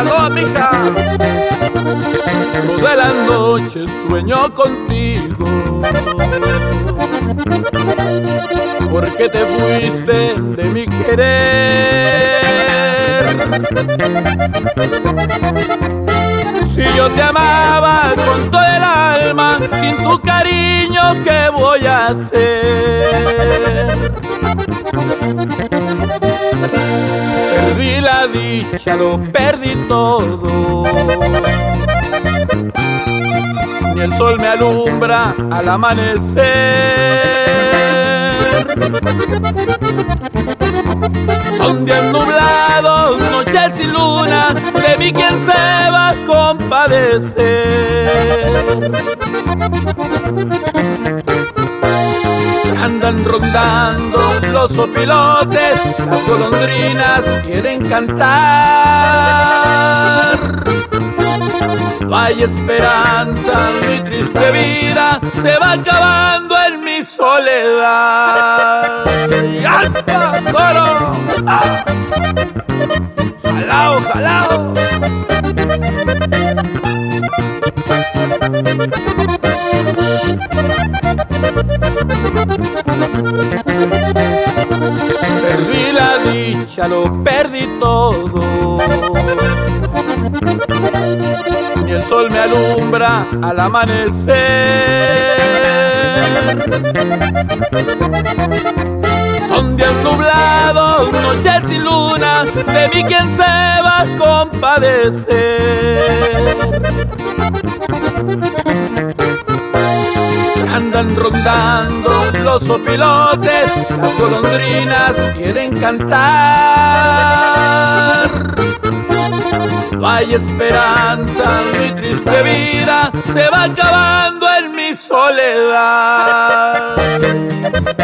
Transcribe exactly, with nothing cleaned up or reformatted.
toda mija. Toda la noche sueño contigo, porque te fuiste de mi querer. Si yo te amaba con todo el alma, sin tu cariño, ¿qué voy a hacer? Perdí la dicha, lo perdí todo. Ni el sol me alumbra al amanecer. Son días nublados, noches sin luna, de mí quién se va a compadecer. Andan rondando los opilotes, las golondrinas quieren cantar. No hay esperanza, mi triste vida se va acabando en mi soledad. ¡Alta, toro! ¡Ah! ¡Jalao, jalao! Perdí la dicha, lo perdí todo. Ni el sol me alumbra al amanecer. Son días nublados, noches sin luna, de mí quién se va a compadecer. Andan rondando los opilotes, las golondrinas quieren cantar. No hay esperanza, mi triste vida se va acabando en mi soledad.